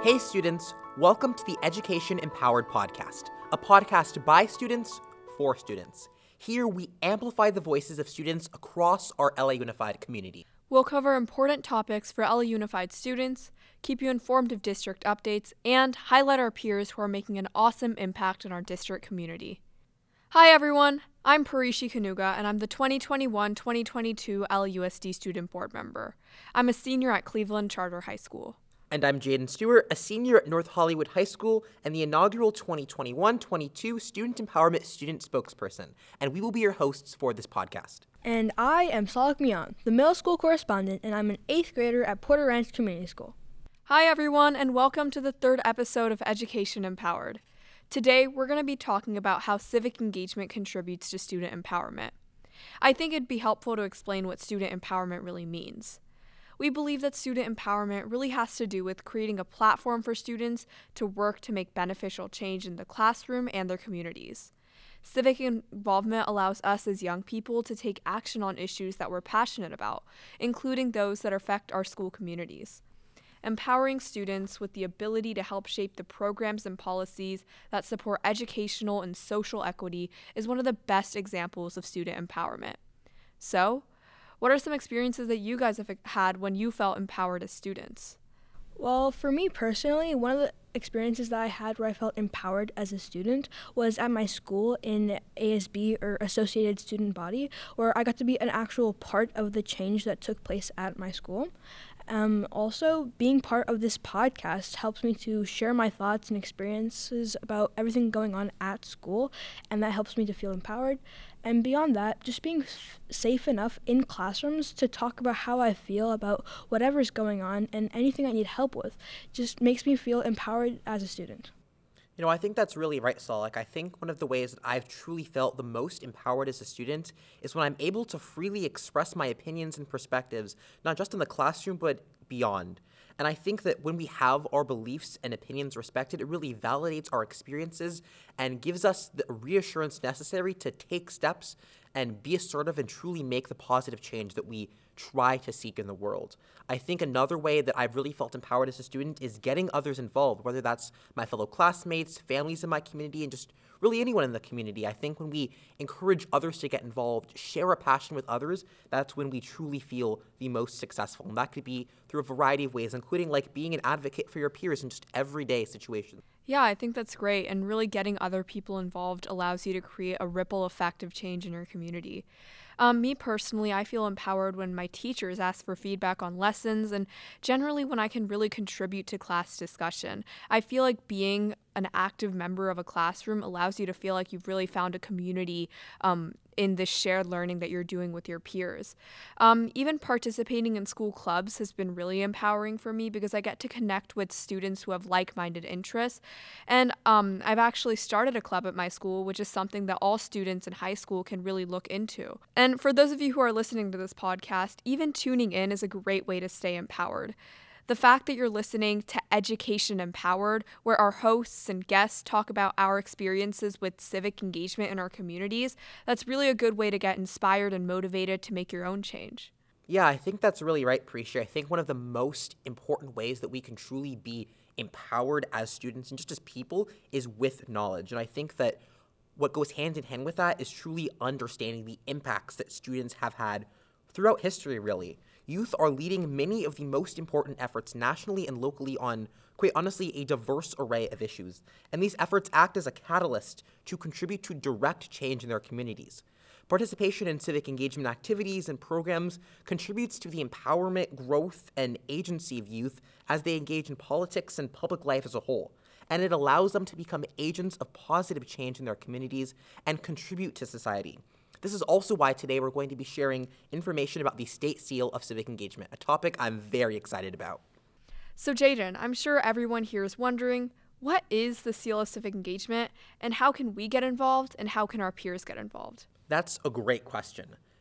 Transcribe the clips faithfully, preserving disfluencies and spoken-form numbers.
Hey students, welcome to the Education Empowered podcast, a podcast by students for students. Here we amplify the voices of students across our L A Unified community. We'll cover important topics for L A Unified students, keep you informed of district updates, and highlight our peers who are making an awesome impact in our district community. Hi everyone, I'm Parishi Kanuga, and I'm the twenty twenty-one twenty twenty-two L U S D student board member. I'm a senior at Cleveland Charter High School. And I'm Jaden Stewart, a senior at North Hollywood High School and the inaugural twenty twenty-one twenty-two Student Empowerment Student Spokesperson, and we will be your hosts for this podcast. And I am Salak Mian, the middle school correspondent, and I'm an eighth grader at Porter Ranch Community School. Hi everyone, and welcome to the third episode of Education Empowered. Today, we're going to be talking about how civic engagement contributes to student empowerment. I think it'd be helpful to explain what student empowerment really means. We believe that student empowerment really has to do with creating a platform for students to work to make beneficial change in the classroom and their communities. Civic involvement allows us as young people to take action on issues that we're passionate about, including those that affect our school communities. Empowering students with the ability to help shape the programs and policies that support educational and social equity is one of the best examples of student empowerment. So, what are some experiences that you guys have had when you felt empowered as students? Well, for me personally, one of the experiences that I had where I felt empowered as a student was at my school in A S B, or Associated Student Body, where I got to be an actual part of the change that took place at my school. Um, also, being part of this podcast helps me to share my thoughts and experiences about everything going on at school, and that helps me to feel empowered. And beyond that, just being f- safe enough in classrooms to talk about how I feel about whatever's going on and anything I need help with just makes me feel empowered as a student. You know, I think that's really right, Saul. Like, I think one of the ways that I've truly felt the most empowered as a student is when I'm able to freely express my opinions and perspectives, not just in the classroom, but beyond. And I think that when we have our beliefs and opinions respected, it really validates our experiences and gives us the reassurance necessary to take steps and be assertive and truly make the positive change that we try to seek in the world. I think another way that I've really felt empowered as a student is getting others involved, whether that's my fellow classmates, families in my community, and just really anyone in the community. I think when we encourage others to get involved, share a passion with others, that's when we truly feel the most successful. And that could be through a variety of ways, including like being an advocate for your peers in just everyday situations. Yeah, I think that's great, and really getting other people involved allows you to create a ripple effect of change in your community. Um, me personally, I feel empowered when my teachers ask for feedback on lessons, and generally when I can really contribute to class discussion. I feel like being an active member of a classroom allows you to feel like you've really found a community um, in this shared learning that you're doing with your peers. Um, even participating in school clubs has been really empowering for me because I get to connect with students who have like-minded interests. And um, I've actually started a club at my school, which is something that all students in high school can really look into. And for those of you who are listening to this podcast, even tuning in is a great way to stay empowered. The fact that you're listening to Education Empowered, where our hosts and guests talk about our experiences with civic engagement in our communities, that's really a good way to get inspired and motivated to make your own change. Yeah, I think that's really right, Prisha. I think one of the most important ways that we can truly be empowered as students and just as people is with knowledge. And I think that what goes hand in hand with that is truly understanding the impacts that students have had throughout history, really. Youth are leading many of the most important efforts nationally and locally on, quite honestly, a diverse array of issues. And these efforts act as a catalyst to contribute to direct change in their communities. Participation in civic engagement activities and programs contributes to the empowerment, growth, and agency of youth as they engage in politics and public life as a whole. And it allows them to become agents of positive change in their communities and contribute to society. This is also why today we're going to be sharing information about the State Seal of Civic Engagement, a topic I'm very excited about. So Jaden, I'm sure everyone here is wondering, what is the Seal of Civic Engagement, and how can we get involved, and how can our peers get involved? That's a great question.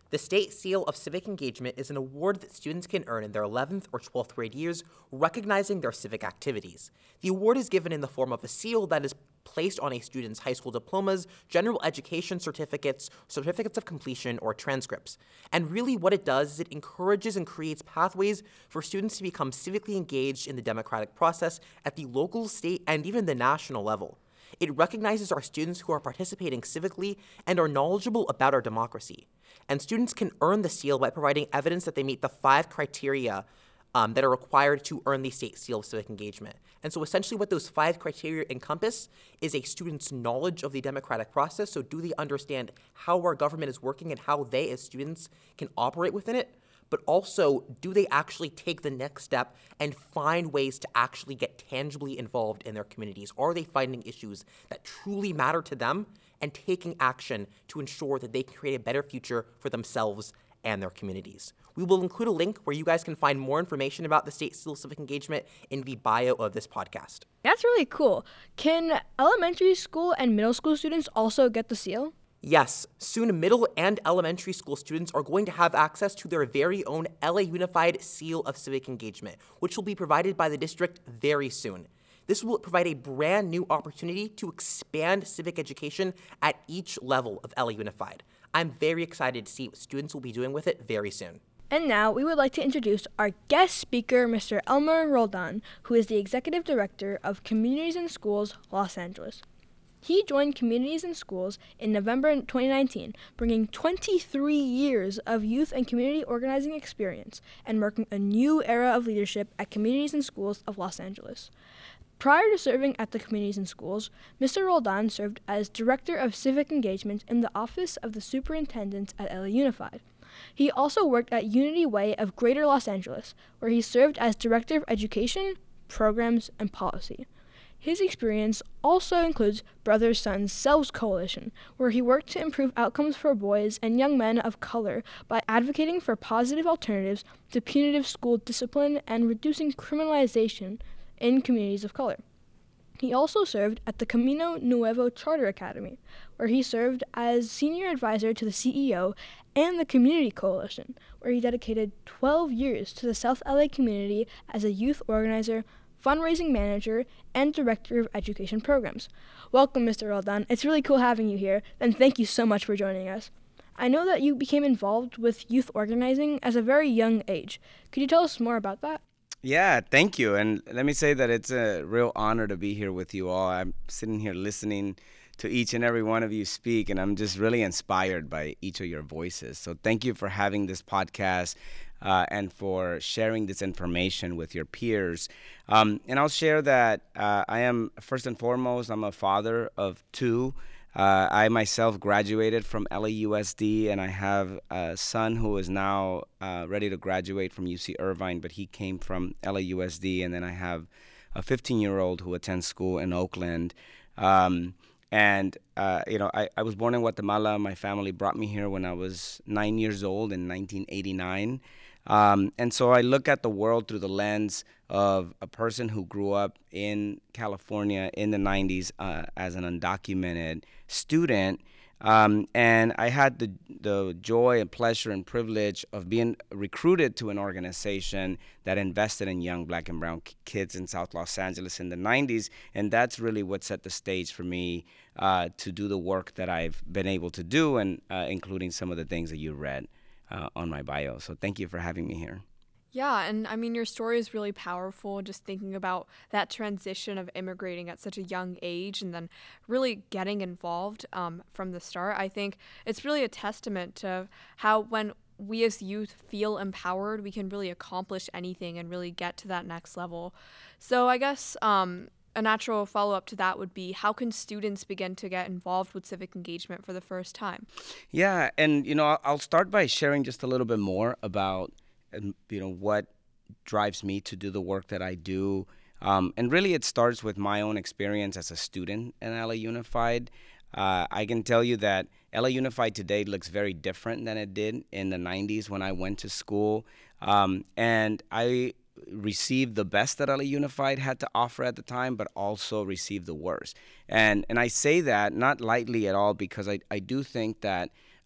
The State Seal of Civic Engagement is an award that students can earn in their eleventh or twelfth grade years, recognizing their civic activities. The award is given in the form of a seal that is placed on a student's high school diplomas, general education certificates, certificates of completion, or transcripts. And really what it does is it encourages and creates pathways for students to become civically engaged in the democratic process at the local, state, and even the national level. It recognizes our students who are participating civically and are knowledgeable about our democracy. And students can earn the seal by providing evidence that they meet the five criteria um, that are required to earn the State Seal of Civic Engagement. And so essentially what those five criteria encompass is a student's knowledge of the democratic process. So do they understand how our government is working and how they as students can operate within it? But also, do they actually take the next step and find ways to actually get tangibly involved in their communities? Are they finding issues that truly matter to them and taking action to ensure that they can create a better future for themselves and their communities? We will include a link where you guys can find more information about the State Seal of Civic Engagement in the bio of this podcast. That's really cool. Can elementary school and middle school students also get the seal? Yes, soon middle and elementary school students are going to have access to their very own L A Unified Seal of Civic Engagement, which will be provided by the district very soon. This will provide a brand new opportunity to expand civic education at each level of L A Unified. I'm very excited to see what students will be doing with it very soon. And now we would like to introduce our guest speaker, Mister Elmer Roldan, who is the Executive Director of Communities and Schools, Los Angeles. He joined Communities and Schools in November twenty nineteen, bringing twenty-three years of youth and community organizing experience and marking a new era of leadership at Communities and Schools of Los Angeles. Prior to serving at the Communities and Schools, Mister Roldan served as Director of Civic Engagement in the Office of the Superintendent at L A Unified. He also worked at Unity Way of Greater Los Angeles, where he served as Director of Education, Programs, and Policy. His experience also includes Brothers Sons Selves Coalition, where he worked to improve outcomes for boys and young men of color by advocating for positive alternatives to punitive school discipline and reducing criminalization in communities of color. He also served at the Camino Nuevo Charter Academy, where he served as senior advisor to the C E O and the Community Coalition, where he dedicated twelve years to the South L A community as a youth organizer, fundraising manager, and director of education programs. Welcome, Mister Roldan. It's really cool having you here, and thank you so much for joining us. I know that you became involved with youth organizing as a very young age. Could you tell us more about that? Yeah, thank you. And let me say that it's a real honor to be here with you all. I'm sitting here listening to each and every one of you speak, and I'm just really inspired by each of your voices. So thank you for having this podcast uh, and for sharing this information with your peers. Um, and I'll share that uh, I am, first and foremost, I'm a father of two. Uh, I myself graduated from L A U S D, and I have a son who is now uh, ready to graduate from U C Irvine, but he came from L A U S D. And then I have a fifteen-year-old who attends school in Oakland. Um, and, uh, you know, I, I was born in Guatemala. My family brought me here when I was nine years old in nineteen eighty-nine. Um, and so I look at the world through the lens of a person who grew up in California in the nineties uh, as an undocumented student. Um, and I had the the joy and pleasure and privilege of being recruited to an organization that invested in young black and brown kids in South Los Angeles in the nineties. And that's really what set the stage for me uh, to do the work that I've been able to do, and uh, including some of the things that you read uh, on my bio. So thank you for having me here. Yeah, and I mean, your story is really powerful, just thinking about that transition of immigrating at such a young age and then really getting involved um, from the start. I think it's really a testament to how when we as youth feel empowered, we can really accomplish anything and really get to that next level. So I guess um, a natural follow-up to that would be, how can students begin to get involved with civic engagement for the first time? Yeah, and, you know, I'll start by sharing just a little bit more about and you know what drives me to do the work that I do, um, and really it starts with my own experience as a student in L A Unified. Uh, I can tell you that L A Unified today looks very different than it did in the nineties when I went to school, um, and I received the best that L A Unified had to offer at the time, but also received the worst. And and I say that not lightly at all, because I, I do think that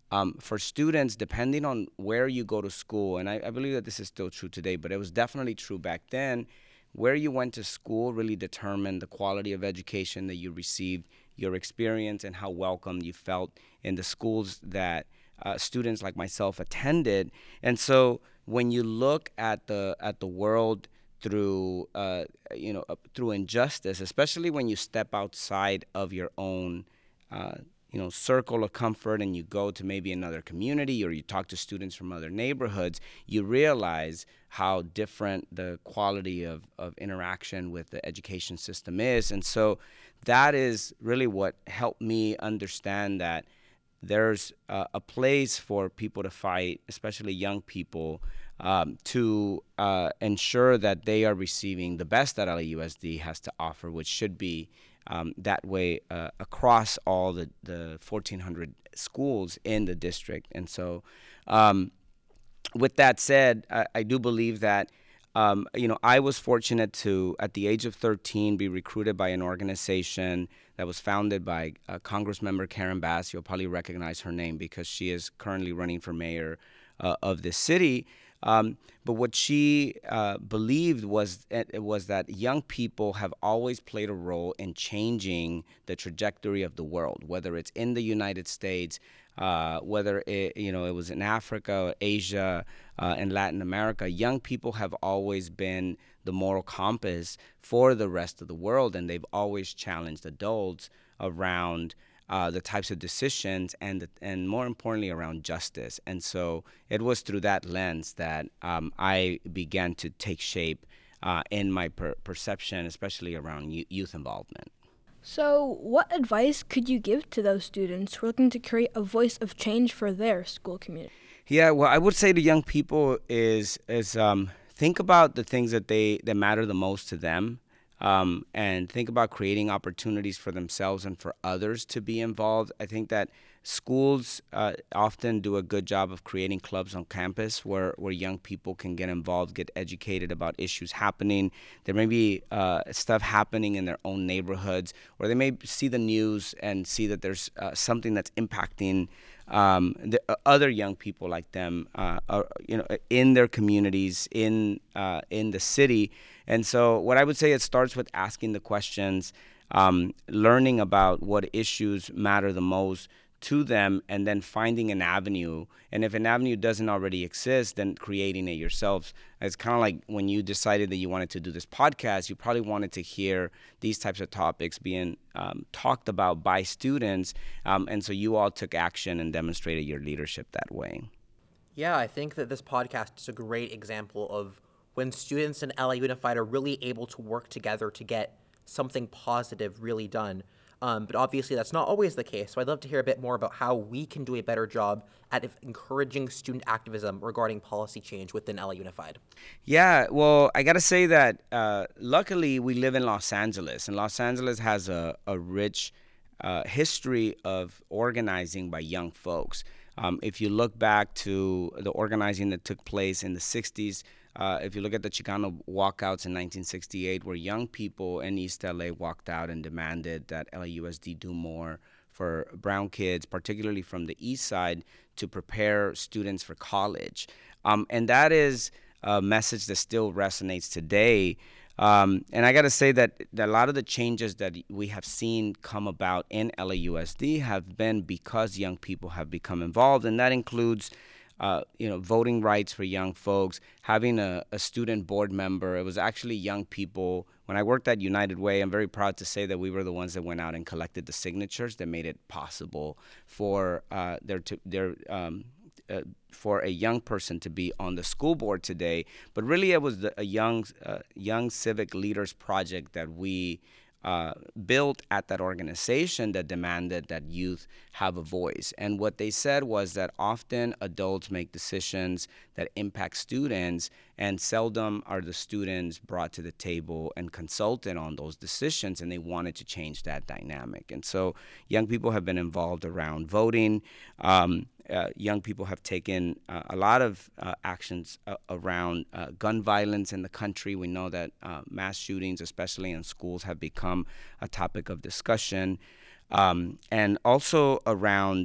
um, for students, depending on where you go to school, and I, I believe that this is still true today, but it was definitely true back then, where you went to school really determined the quality of education that you received, your experience, and how welcome you felt in the schools that uh, students like myself attended. And so when you look at the at the world through uh, you know uh, through injustice, especially when you step outside of your own uh, you know circle of comfort and you go to maybe another community or you talk to students from other neighborhoods, you realize how different the quality of, of interaction with the education system is. And so that is really what helped me understand that there's uh, a place for people to fight, especially young people, um, to uh, ensure that they are receiving the best that L A U S D has to offer, which should be um, that way uh, across all the, the fourteen hundred schools in the district. And so um, with that said, I, I do believe that Um, you know, I was fortunate to, at the age of thirteen, be recruited by an organization that was founded by uh, Congressmember Karen Bass. You'll probably recognize her name because she is currently running for mayor uh, of this city. Um, but what she uh, believed was it was that young people have always played a role in changing the trajectory of the world, whether it's in the United States, uh, whether it, you know it was in Africa, or Asia, uh, and Latin America. Young people have always been the moral compass for the rest of the world, and they've always challenged adults around Uh, the types of decisions and, the, and more importantly, around justice. And so it was through that lens that um, I began to take shape uh, in my per- perception, especially around y- youth involvement. So, what advice could you give to those students who are looking to create a voice of change for their school community? Yeah, well, I would say to young people is is um, think about the things that they that matter the most to them. Um, and think about creating opportunities for themselves and for others to be involved. I think that schools uh, often do a good job of creating clubs on campus where, where young people can get involved, get educated about issues happening. There may be uh, stuff happening in their own neighborhoods, or they may see the news and see that there's uh, something that's impacting Um, the uh, other young people like them, uh, are, you know, in their communities, in uh, in the city. And so, what I would say, it starts with asking the questions, um, learning about what issues matter the most to them, and then finding an avenue. And if an avenue doesn't already exist, then creating it yourselves. It's kind of like when you decided that you wanted to do this podcast, you probably wanted to hear these types of topics being um, talked about by students. Um, and so you all took action and demonstrated your leadership that way. Yeah, I think that this podcast is a great example of when students in L A Unified are really able to work together to get something positive really done. Um, but obviously, that's not always the case. So I'd love to hear a bit more about how we can do a better job at encouraging student activism regarding policy change within L A Unified. Yeah, well, I got to say that uh, luckily we live in Los Angeles, and Los Angeles has a, a rich uh, history of organizing by young folks. Um, if you look back to the organizing that took place in the sixties, Uh, if you look at the Chicano walkouts in nineteen sixty-eight, where young people in East L A walked out and demanded that L A U S D do more for brown kids, particularly from the East Side, to prepare students for college. Um, and that is a message that still resonates today. Um, and I got to say that, that a lot of the changes that we have seen come about in L A U S D have been because young people have become involved, and that includes Uh, you know, voting rights for young folks, having a, a student board member. It was actually young people. When I worked at United Way, I'm very proud to say that we were the ones that went out and collected the signatures that made it possible for uh, their to, their um, uh, for a young person to be on the school board today. But really, it was the, a young uh, young civic leaders project that we Uh, built at that organization that demanded that youth have a voice. And what they said was that often adults make decisions that impact students, and seldom are the students brought to the table and consulted on those decisions, and they wanted to change that dynamic. And so young people have been involved around voting. Um, Uh, young people have taken uh, a lot of uh, actions uh, around uh, gun violence in the country. We know that uh, mass shootings, especially in schools, have become a topic of discussion. Um, and also around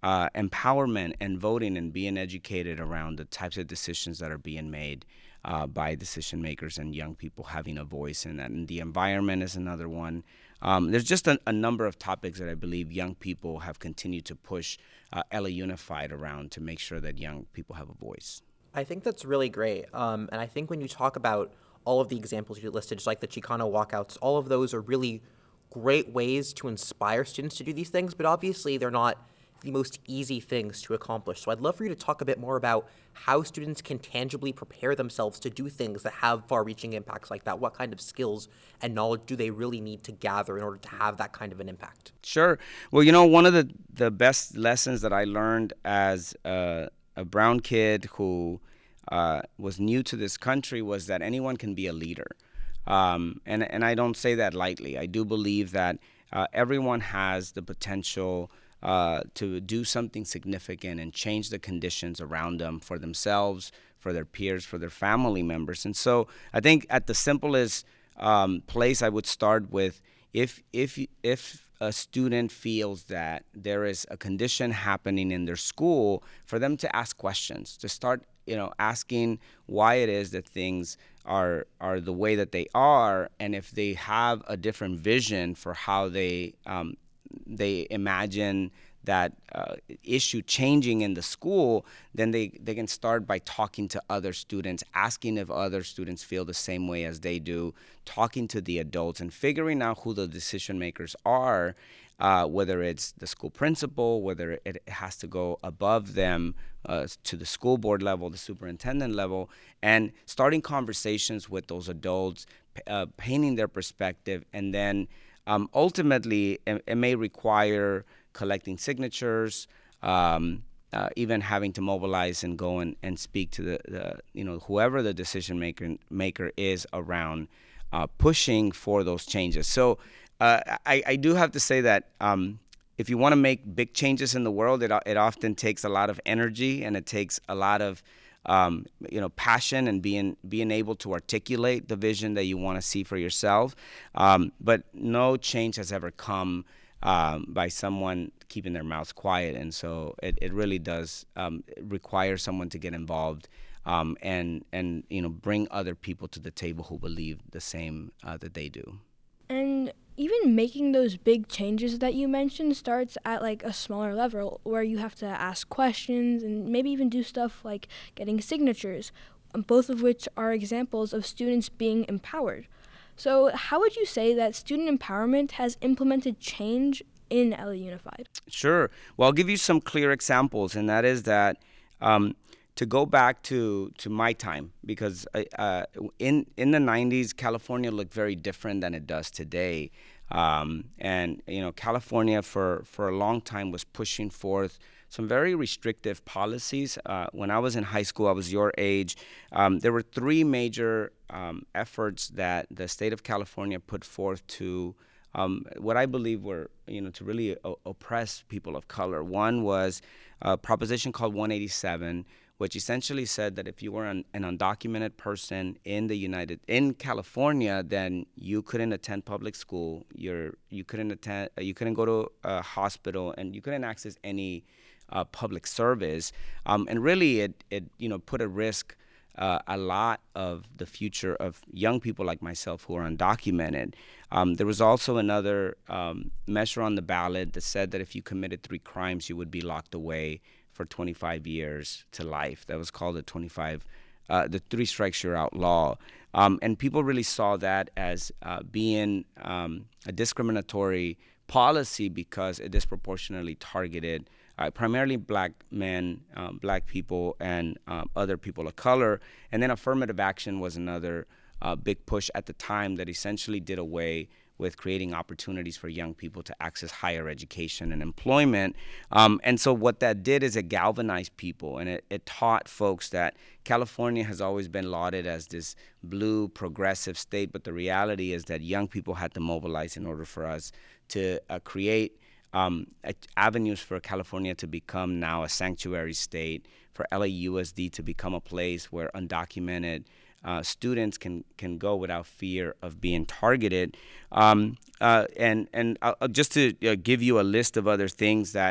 uh, empowerment and voting and being educated around the types of decisions that are being made uh, by decision makers and young people having a voice in that. And the environment is another one. Um, there's just a, a number of topics that I believe young people have continued to push uh, L A Unified around to make sure that young people have a voice. I think that's really great. Um, and I think when you talk about all of the examples you listed, just like the Chicano walkouts, all of those are really great ways to inspire students to do these things, but obviously they're not the most easy things to accomplish. So I'd love for you to talk a bit more about how students can tangibly prepare themselves to do things that have far-reaching impacts like that. What kind of skills and knowledge do they really need to gather in order to have that kind of an impact? Sure. Well, you know, one of the, the best lessons that I learned as a, a brown kid who uh, was new to this country was that anyone can be a leader. Um, and, and I don't say that lightly. I do believe that uh, everyone has the potential Uh, to do something significant and change the conditions around them for themselves, for their peers, for their family members. And so I think at the simplest um, place I would start with, if if if a student feels that there is a condition happening in their school, for them to ask questions, to start you know asking why it is that things are are the way that they are, and if they have a different vision for how they um, they imagine that uh, issue changing in the school, then they, they can start by talking to other students, asking if other students feel the same way as they do, talking to the adults, and figuring out who the decision makers are, uh, whether it's the school principal, whether it has to go above them uh, to the school board level, the superintendent level, and starting conversations with those adults, uh, painting their perspective, and then Um, ultimately, it, it may require collecting signatures, um, uh, even having to mobilize and go and, and speak to the, the, you know, whoever the decision maker maker is around uh, pushing for those changes. So uh, I, I do have to say that um, if you want to make big changes in the world, it, it often takes a lot of energy, and it takes a lot of Um, you know, passion and being being able to articulate the vision that you want to see for yourself. Um, but no change has ever come um, by someone keeping their mouths quiet, and so it, it really does um, require someone to get involved um, and and you know bring other people to the table who believe the same uh, that they do. And even making those big changes that you mentioned starts at like a smaller level where you have to ask questions and maybe even do stuff like getting signatures, both of which are examples of students being empowered. So how would you say that student empowerment has implemented change in L A Unified? Sure. Well, I'll give you some clear examples, and that is that um, to go back to, to my time, because uh, in in the nineties, California looked very different than it does today. Um, and, you know, California for, for a long time was pushing forth some very restrictive policies. Uh, when I was in high school, I was your age. Um, there were three major um, efforts that the state of California put forth to um, what I believe were, you know, to really o- oppress people of color. One was a proposition called one eighty-seven, which essentially said that if you were an, an undocumented person in the United in California, then you couldn't attend public school. You're you couldn't attend. You couldn't go to a hospital, and you couldn't access any uh, public service. Um, and really, it it you know put at risk uh, a lot of the future of young people like myself who are undocumented. Um, there was also another um, measure on the ballot that said that if you committed three crimes, you would be locked away for twenty-five years to life. That was called the twenty-five, uh, the three strikes you're out law. Um, and people really saw that as uh, being um, a discriminatory policy because it disproportionately targeted uh, primarily black men, um, black people, and um, other people of color. And then affirmative action was another uh, big push at the time that essentially did away with creating opportunities for young people to access higher education and employment. Um, and so what that did is it galvanized people, and it, it taught folks that California has always been lauded as this blue progressive state, but the reality is that young people had to mobilize in order for us to uh, create um, avenues for California to become now a sanctuary state, for L A U S D to become a place where undocumented Uh, students can can go without fear of being targeted, um, uh, and and uh, just to uh, give you a list of other things that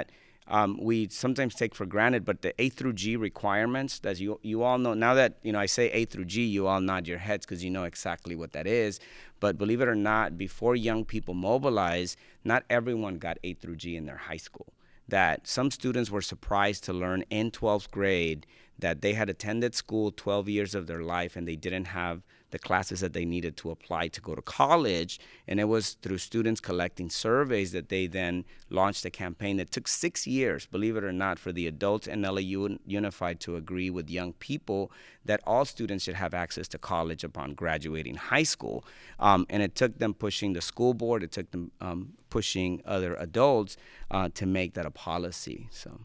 um, we sometimes take for granted, but the A through G requirements that you you all know, now that, you know, I say A through G, you all nod your heads because you know exactly what that is. But believe it or not, before young people mobilize, not everyone got A through G in their high school. That some students were surprised to learn in twelfth grade that they had attended school twelve years of their life and they didn't have the classes that they needed to apply to go to college. And it was through students collecting surveys that they then launched a campaign that took six years, believe it or not, for the adults and L A U Unified to agree with young people that all students should have access to college upon graduating high school. Um, and it took them pushing the school board, it took them um, pushing other adults uh, to make that a policy. So,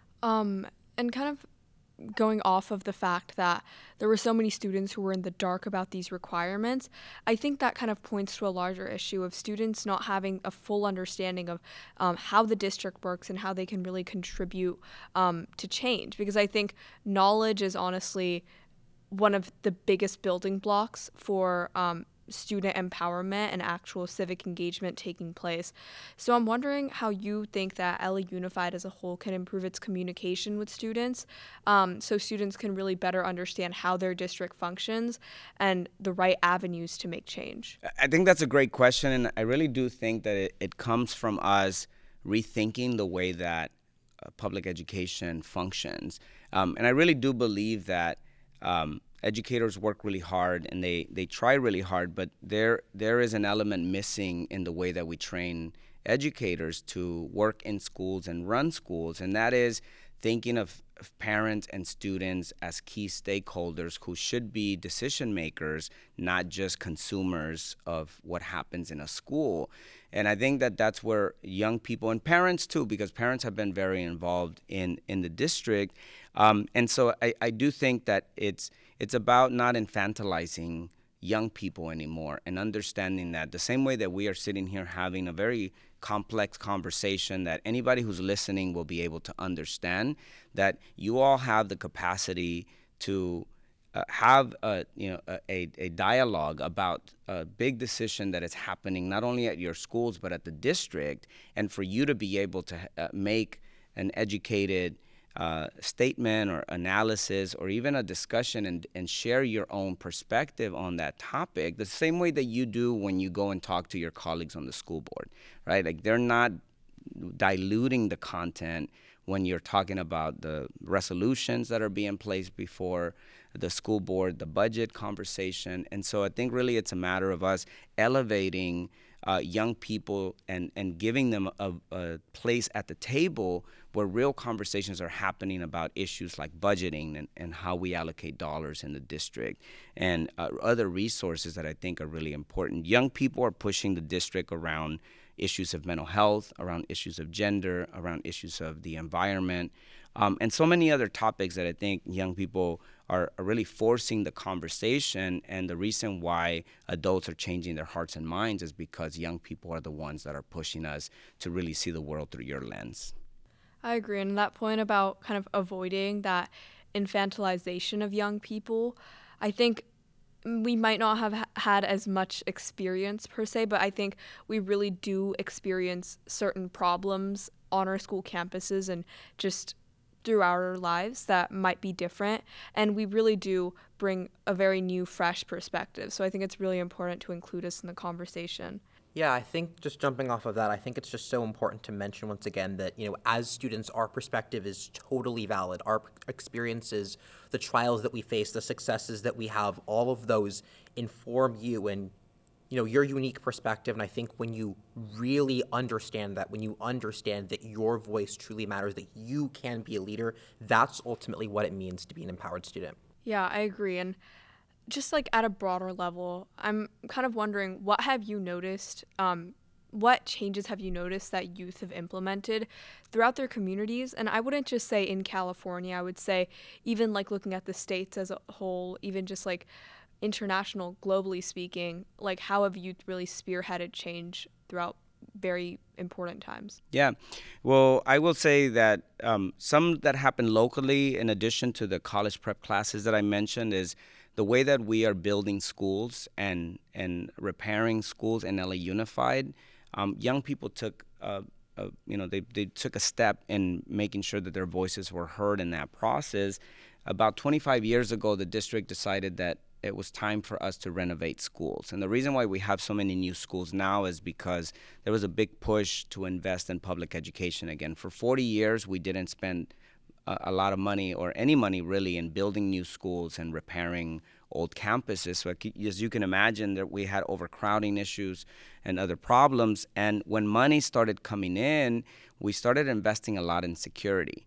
Um, and kind of going off of the fact that there were so many students who were in the dark about these requirements, I think that kind of points to a larger issue of students not having a full understanding of um, how the district works and how they can really contribute um, to change. Because I think knowledge is honestly one of the biggest building blocks for um, student empowerment and actual civic engagement taking place. So I'm wondering how you think that L A Unified as a whole can improve its communication with students, um, so students can really better understand how their district functions and the right avenues to make change. I think that's a great question, and I really do think that it, it comes from us rethinking the way that uh, public education functions. Um, and I really do believe that um, educators work really hard and they, they try really hard, but there there is an element missing in the way that we train educators to work in schools and run schools, and that is thinking of, of parents and students as key stakeholders who should be decision makers, not just consumers of what happens in a school. And I think that that's where young people and parents too, because parents have been very involved in, in the district. Um, and so I, I do think that it's it's about not infantilizing young people anymore and understanding that the same way that we are sitting here having a very complex conversation that anybody who's listening will be able to understand, that you all have the capacity to uh, have a, you know, a, a dialogue about a big decision that is happening not only at your schools but at the district, and for you to be able to uh, make an educated Uh, statement or analysis or even a discussion and, and share your own perspective on that topic the same way that you do when you go and talk to your colleagues on the school board, right? Like they're not diluting the content when you're talking about the resolutions that are being placed before the school board, the budget conversation. And so I think really it's a matter of us elevating uh, young people and, and giving them a, a place at the table where real conversations are happening about issues like budgeting and, and how we allocate dollars in the district and uh, other resources that I think are really important. Young people are pushing the district around issues of mental health, around issues of gender, around issues of the environment, um, and so many other topics that I think young people are, are really forcing the conversation. And the reason why adults are changing their hearts and minds is because young people are the ones that are pushing us to really see the world through your lens. I agree. And that point about kind of avoiding that infantilization of young people, I think we might not have ha- had as much experience per se, but I think we really do experience certain problems on our school campuses and just through our lives that might be different. And we really do bring a very new, fresh perspective. So I think it's really important to include us in the conversation. Yeah, I think just jumping off of that, I think it's just so important to mention once again that, you know, as students, our perspective is totally valid. Our experiences, the trials that we face, the successes that we have, all of those inform you and, you know, your unique perspective. And I think when you really understand that, when you understand that your voice truly matters, that you can be a leader, that's ultimately what it means to be an empowered student. Yeah, I agree. And just like at a broader level, I'm kind of wondering, what have you noticed, um, what changes have you noticed that youth have implemented throughout their communities? And I wouldn't just say in California, I would say even like looking at the states as a whole, even just like international, globally speaking, like how have youth really spearheaded change throughout very important times? Yeah, well, I will say that um, some that happen locally, in addition to the college prep classes that I mentioned, is the way that we are building schools and and repairing schools in L A Unified. Um, young people took a, uh, you know, they, they took a step in making sure that their voices were heard in that process. About twenty-five years ago, the district decided that it was time for us to renovate schools. And the reason why we have so many new schools now is because there was a big push to invest in public education again. For forty years, we didn't spend a, a lot of money or any money really in building new schools and repairing old campuses. So as you can imagine, that we had overcrowding issues and other problems. And when money started coming in, we started investing a lot in security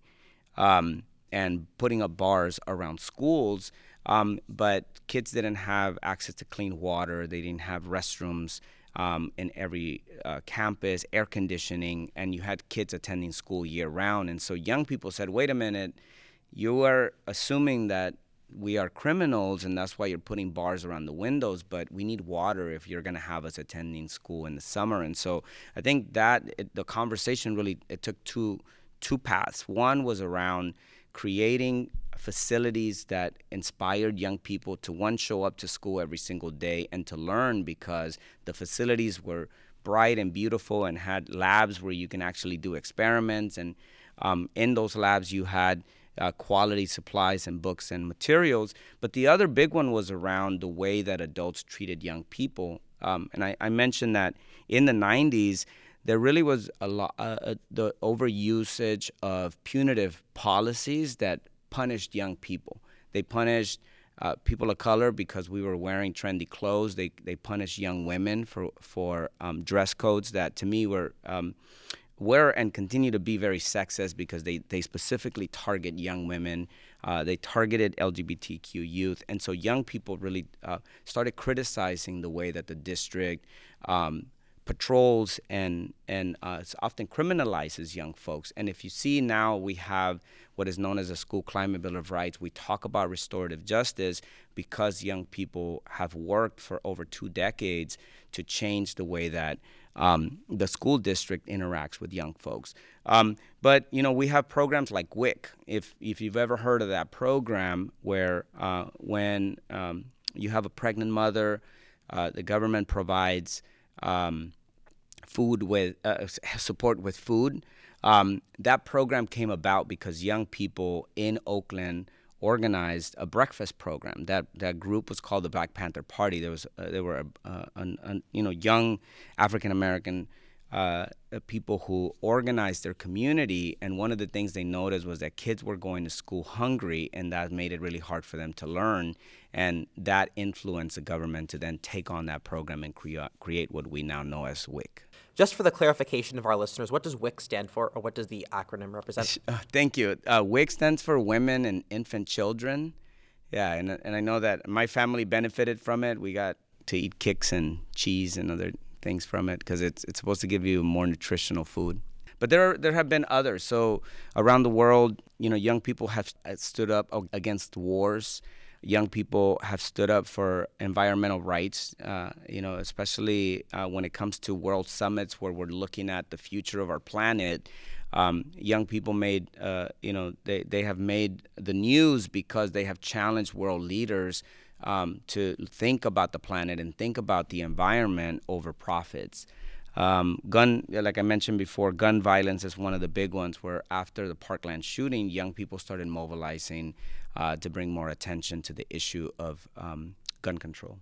um, and putting up bars around schools. Um, but kids didn't have access to clean water. They didn't have restrooms um, in every uh, campus, air conditioning, and you had kids attending school year round. And so young people said, wait a minute, you are assuming that we are criminals and that's why you're putting bars around the windows, but we need water if you're going to have us attending school in the summer. And so I think that it, the conversation really, it took two, two paths. One was around creating facilities that inspired young people to, one, show up to school every single day and to learn, because the facilities were bright and beautiful and had labs where you can actually do experiments. And um, in those labs, you had uh, quality supplies and books and materials. But the other big one was around the way that adults treated young people. Um, and I, I mentioned that in the nineties, there really was a lot, uh, the overusage of punitive policies that punished young people. They punished uh, people of color because we were wearing trendy clothes. They they punished young women for for um, dress codes that, to me, were um, were and continue to be very sexist, because they they specifically target young women. Uh, they targeted L G B T Q youth, and so young people really uh, started criticizing the way that the district Um, patrols and and uh, often criminalizes young folks. And if you see now, we have what is known as a School Climate Bill of Rights. We talk about restorative justice because young people have worked for over two decades to change the way that um, the school district interacts with young folks. Um, but, you know, we have programs like W I C. If, if you've ever heard of that program, where uh, when um, you have a pregnant mother, uh, the government provides Um, food with uh, support with food. Um, that program came about because young people in Oakland organized a breakfast program. That that group was called the Black Panther Party. There was uh, there were uh, an, an, you know young African American uh, people who organized their community, and one of the things they noticed was that kids were going to school hungry, and that made it really hard for them to learn. And that influenced the government to then take on that program and crea- create what we now know as W I C. Just for the clarification of our listeners, what does W I C stand for, or what does the acronym represent? Uh, thank you. Uh, W I C stands for Women and Infant Children. Yeah, and and I know that my family benefited from it. We got to eat Kix and cheese and other things from it because it's it's supposed to give you more nutritional food. But there are, there have been others. So around the world, you know, young people have stood up against wars. Young people have stood up for environmental rights, uh, you know, especially uh, when it comes to world summits where we're looking at the future of our planet. Um, young people made, uh, you know, they, they have made the news because they have challenged world leaders um, to think about the planet and think about the environment over profits. Um, gun, like I mentioned before, gun violence is one of the big ones, where after the Parkland shooting, young people started mobilizing uh, to bring more attention to the issue of um, gun control.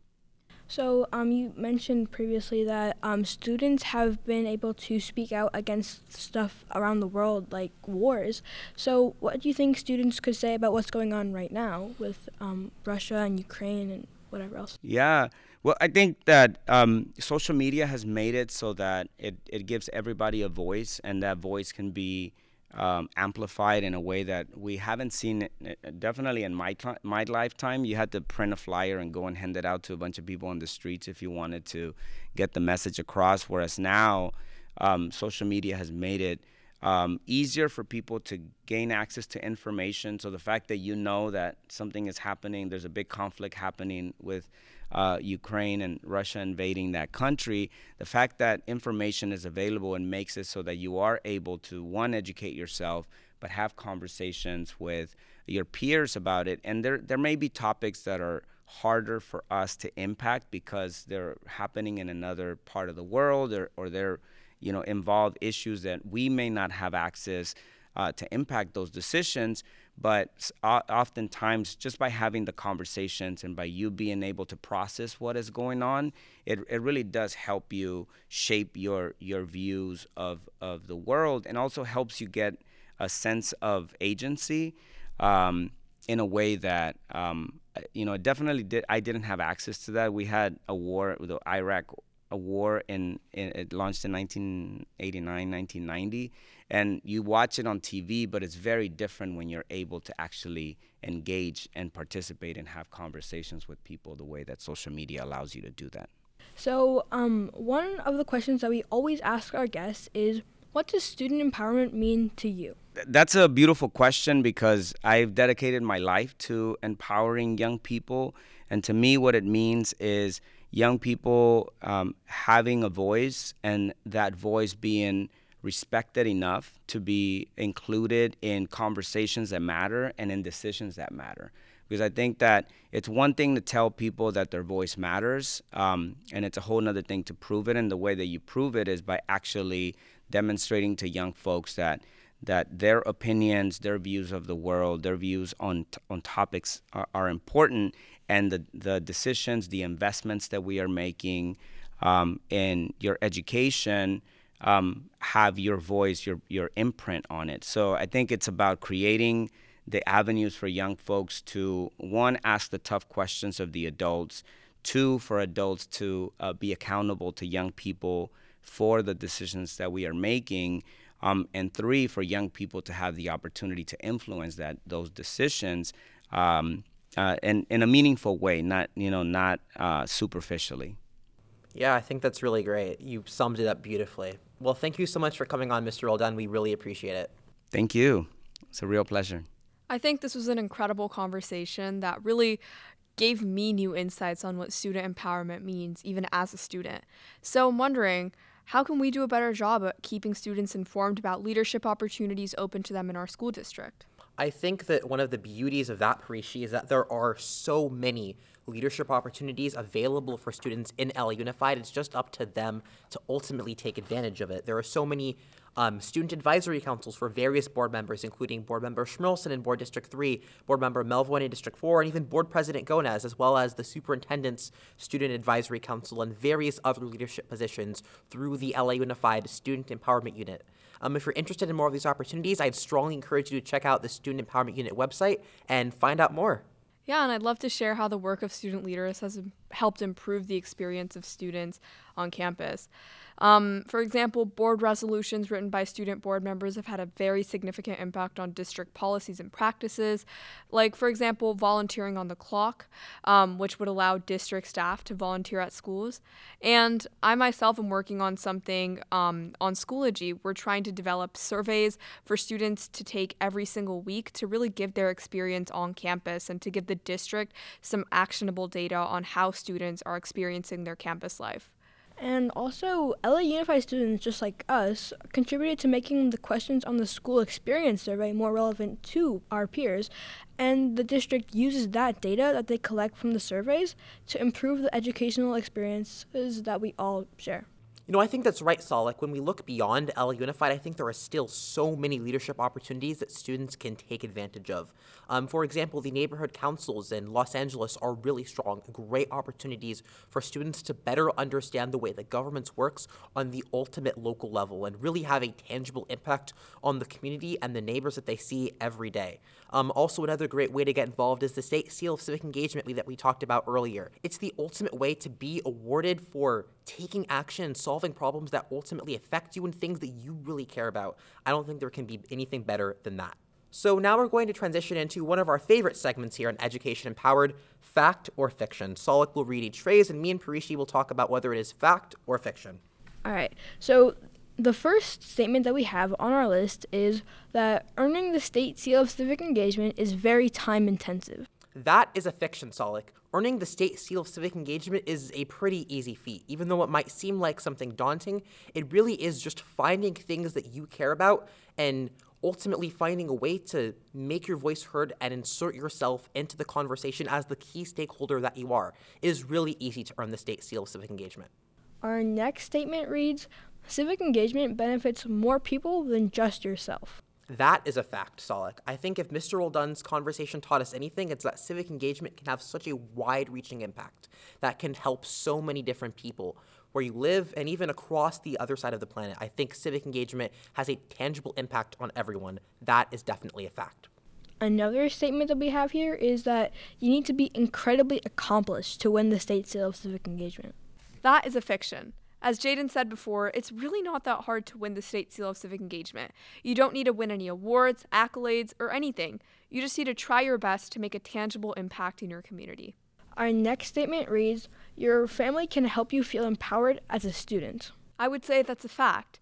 So um, you mentioned previously that um, students have been able to speak out against stuff around the world, like wars. So what do you think students could say about what's going on right now with um, Russia and Ukraine and whatever else? Yeah. Well, I think that um, social media has made it so that it, it gives everybody a voice, and that voice can be um, amplified in a way that we haven't seen it, definitely in my my lifetime. You had to print a flyer and go and hand it out to a bunch of people on the streets if you wanted to get the message across, whereas now um, social media has made it um, easier for people to gain access to information. So the fact that you know that something is happening, there's a big conflict happening with Uh, Ukraine and Russia invading that country, the fact that information is available and makes it so that you are able to, one, educate yourself, but have conversations with your peers about it. And there, there may be topics that are harder for us to impact because they're happening in another part of the world, or, or they're you know, involve issues that we may not have access uh, to impact those decisions. But uh, oftentimes, just by having the conversations and by you being able to process what is going on, it, it really does help you shape your your views of, of the world, and also helps you get a sense of agency um, in a way that, um, you know, definitely did. I didn't have access to that. We had a war, the Iraq a war in, in it launched in nineteen eighty-nine, nineteen ninety, and you watch it on T V, but it's very different when you're able to actually engage and participate and have conversations with people the way that social media allows you to do that. So um, one of the questions that we always ask our guests is, what does student empowerment mean to you? That's a beautiful question, because I've dedicated my life to empowering young people. And to me, what it means is young people um, having a voice, and that voice being respected enough to be included in conversations that matter and in decisions that matter. Because I think that it's one thing to tell people that their voice matters, um, and it's a whole other thing to prove it. And the way that you prove it is by actually demonstrating to young folks that that their opinions, their views of the world, their views on on topics are, are important, and the, the decisions, the investments that we are making um, in your education um, have your voice, your your imprint on it. So I think it's about creating the avenues for young folks to, one, ask the tough questions of the adults, two, for adults to uh, be accountable to young people for the decisions that we are making, um, and three, for young people to have the opportunity to influence that those decisions um, uh, in in a meaningful way, not you know not uh, superficially. Yeah, I think that's really great. You summed it up beautifully. Well, thank you so much for coming on, Mister Roldan. We really appreciate it. Thank you. It's a real pleasure. I think this was an incredible conversation that really gave me new insights on what student empowerment means, even as a student. So I'm wondering, how can we do a better job at keeping students informed about leadership opportunities open to them in our school district? I think that one of the beauties of that, Parishi, is that there are so many leadership opportunities available for students in L A Unified. It's just up to them to ultimately take advantage of it. There are so many um, student advisory councils for various board members, including Board Member Schmilson in Board District three, Board Member Melvoin in District four, and even Board President Gonez, as well as the Superintendent's Student Advisory Council and various other leadership positions through the L A Unified Student Empowerment Unit. Um, if you're interested in more of these opportunities, I'd strongly encourage you to check out the Student Empowerment Unit website and find out more. Yeah, and I'd love to share how the work of student leaders has helped improve the experience of students on campus. Um, for example, board resolutions written by student board members have had a very significant impact on district policies and practices, like, for example, volunteering on the clock, um, which would allow district staff to volunteer at schools. And I myself am working on something um, on Schoology. We're trying to develop surveys for students to take every single week to really give their experience on campus and to give the district some actionable data on how students are experiencing their campus life. And also, L A Unified students, just like us, contributed to making the questions on the school experience survey more relevant to our peers. And the district uses that data that they collect from the surveys to improve the educational experiences that we all share. You know, I think that's right, Salik. When we look beyond L A Unified, I think there are still so many leadership opportunities that students can take advantage of. Um, for example, the neighborhood councils in Los Angeles are really strong, great opportunities for students to better understand the way that government works on the ultimate local level and really have a tangible impact on the community and the neighbors that they see every day. Um, also, another great way to get involved is the State Seal of Civic Engagement that we talked about earlier. It's the ultimate way to be awarded for taking action and solving problems that ultimately affect you and things that you really care about. I don't think there can be anything better than that. So now we're going to transition into one of our favorite segments here on Education Empowered, Fact or Fiction. Salik will read each phrase, and me and Parishi will talk about whether it is fact or fiction. All right, so the first statement that we have on our list is that earning the State Seal of Civic Engagement is very time intensive. That is a fiction, Salik. Earning the State Seal of Civic Engagement is a pretty easy feat. Even though it might seem like something daunting, it really is just finding things that you care about and ultimately finding a way to make your voice heard and insert yourself into the conversation as the key stakeholder that you are. It is really easy to earn the State Seal of Civic Engagement. Our next statement reads, Civic engagement benefits more people than just yourself. That is a fact, Solek. I think if Mister Roldan's conversation taught us anything, it's that civic engagement can have such a wide-reaching impact that can help so many different people where you live and even across the other side of the planet. I think civic engagement has a tangible impact on everyone. That is definitely a fact. Another statement that we have here is that you need to be incredibly accomplished to win the state seal of civic engagement. That is a fiction. As Jaden said before, it's really not that hard to win the state seal of civic engagement. You don't need to win any awards, accolades, or anything. You just need to try your best to make a tangible impact in your community. Our next statement reads, your family can help you feel empowered as a student. I would say that's a fact.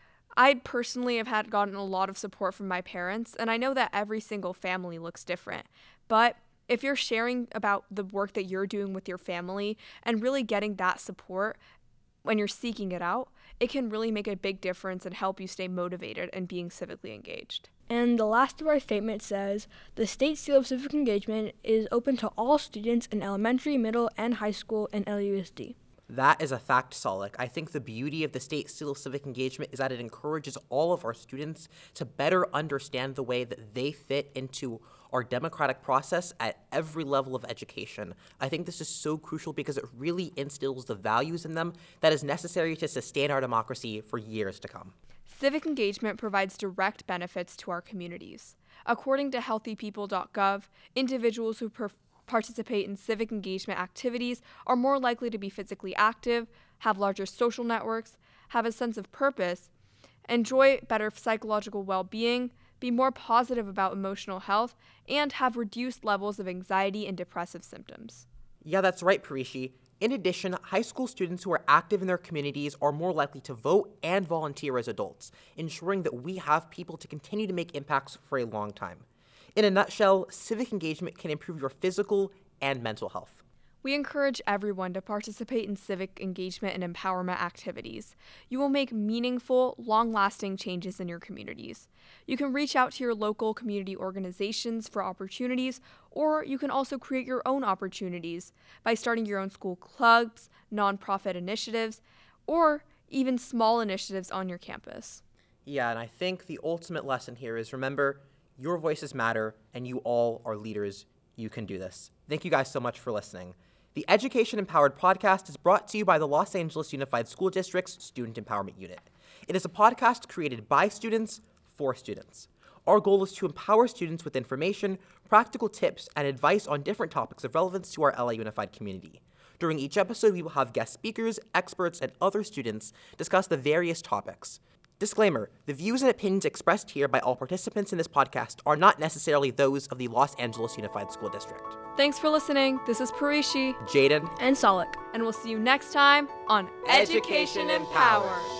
I personally have had gotten a lot of support from my parents, and I know that every single family looks different. But if you're sharing about the work that you're doing with your family and really getting that support when you're seeking it out, it can really make a big difference and help you stay motivated and being civically engaged. And the last of our statement says, the State Seal of Civic Engagement is open to all students in elementary, middle, and high school in L U S D. That is a fact, Solek. I think the beauty of the State Seal of Civic Engagement is that it encourages all of our students to better understand the way that they fit into our democratic process at every level of education. I think this is so crucial because it really instills the values in them that is necessary to sustain our democracy for years to come. Civic engagement provides direct benefits to our communities. According to healthy people dot gov, individuals who per- participate in civic engagement activities are more likely to be physically active, have larger social networks, have a sense of purpose, enjoy better psychological well-being, be more positive about emotional health, and have reduced levels of anxiety and depressive symptoms. Yeah, that's right, Parishi. In addition, high school students who are active in their communities are more likely to vote and volunteer as adults, ensuring that we have people to continue to make impacts for a long time. In a nutshell, civic engagement can improve your physical and mental health. We encourage everyone to participate in civic engagement and empowerment activities. You will make meaningful, long-lasting changes in your communities. You can reach out to your local community organizations for opportunities, or you can also create your own opportunities by starting your own school clubs, nonprofit initiatives, or even small initiatives on your campus. Yeah, and I think the ultimate lesson here is remember, your voices matter, and you all are leaders. You can do this. Thank you guys so much for listening. The Education Empowered podcast is brought to you by the Los Angeles Unified School District's Student Empowerment Unit. It is a podcast created by students for students. Our goal is to empower students with information, practical tips, and advice on different topics of relevance to our L A Unified community. During each episode, we will have guest speakers, experts, and other students discuss the various topics. Disclaimer, the views and opinions expressed here by all participants in this podcast are not necessarily those of the Los Angeles Unified School District. Thanks for listening. This is Parishi, Jaden, And Solek. and we'll see you next time on Education Empowered.